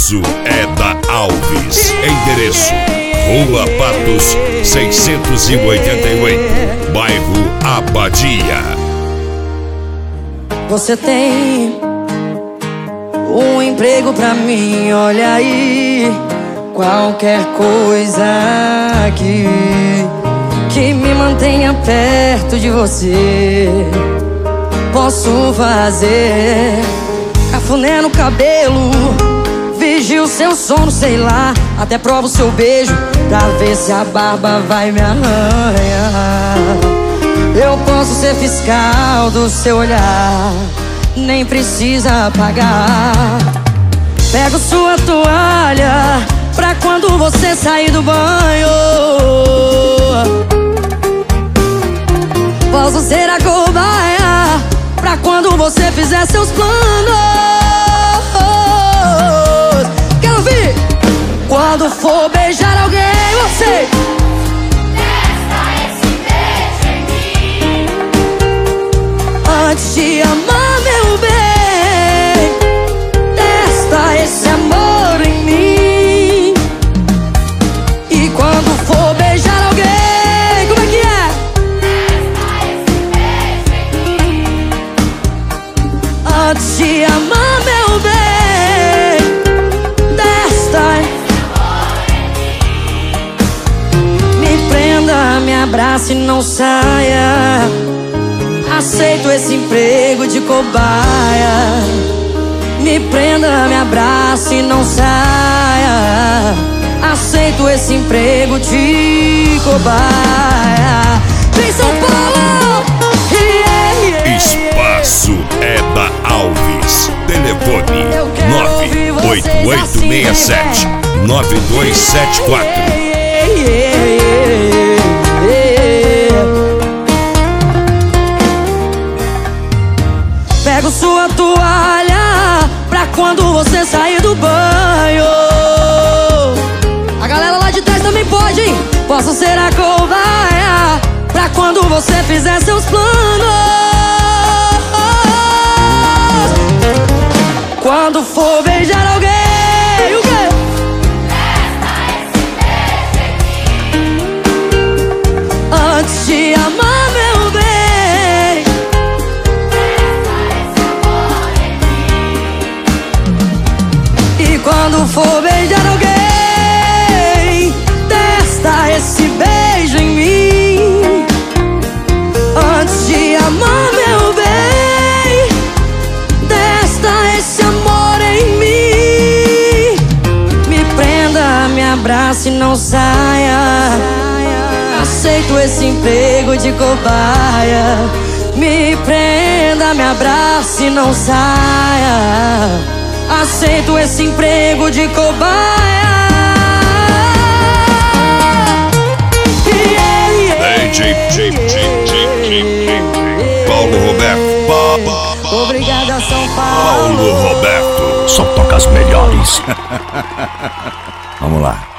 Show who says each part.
Speaker 1: Espaço é da Alves. Endereço: Rua Patos 688, bairro Abadia.
Speaker 2: Você tem um emprego pra mim, olha aí. Qualquer coisa que me mantenha perto de você, posso fazer. Cafuné no cabelo, vigio seu sono, sei lá. Até provo seu beijo pra ver se a barba vai me arranhar. Eu posso ser fiscal do seu olhar, nem precisa pagar. Pego sua toalha pra quando você sair do banho. Posso ser a cobaia pra quando você fizer seus planos. Quero ouvir! Quando for beijar alguém, você
Speaker 3: testa esse beijo em mim.
Speaker 2: antes de amar, meu bem, testa esse amor em mim. E quando for beijar alguém, como é que é? Antes de amar, meu bem, testa. Me prenda, me abrace e não saia. Aceito esse emprego de cobaia. Me prenda, me abrace e não saia. Aceito esse emprego de cobaia. Vem São Paulo!
Speaker 1: Espaço é da Alves. Telefone 98867 9274.
Speaker 2: Pego sua toalha pra quando você sair do banho. A galera lá de trás também pode, hein? Posso ser a cobaia pra quando você fizer seus planos. Quando for beijar alguém, o quê? Antes de amar, meu bem, e quando for beijar alguém, testa esse beijo em mim. Antes de amar, meu bem, testa esse amor em mim. Me prenda, me abrace e não saia. Aceito esse emprego de cobaia. Me prenda, me abrace e não saia. Aceito esse emprego de cobaia.
Speaker 1: Paulo Roberto.
Speaker 2: Obrigada, São
Speaker 1: Paulo
Speaker 2: Paulo.
Speaker 1: Roberto.
Speaker 4: Só toca as melhores. Vamos lá.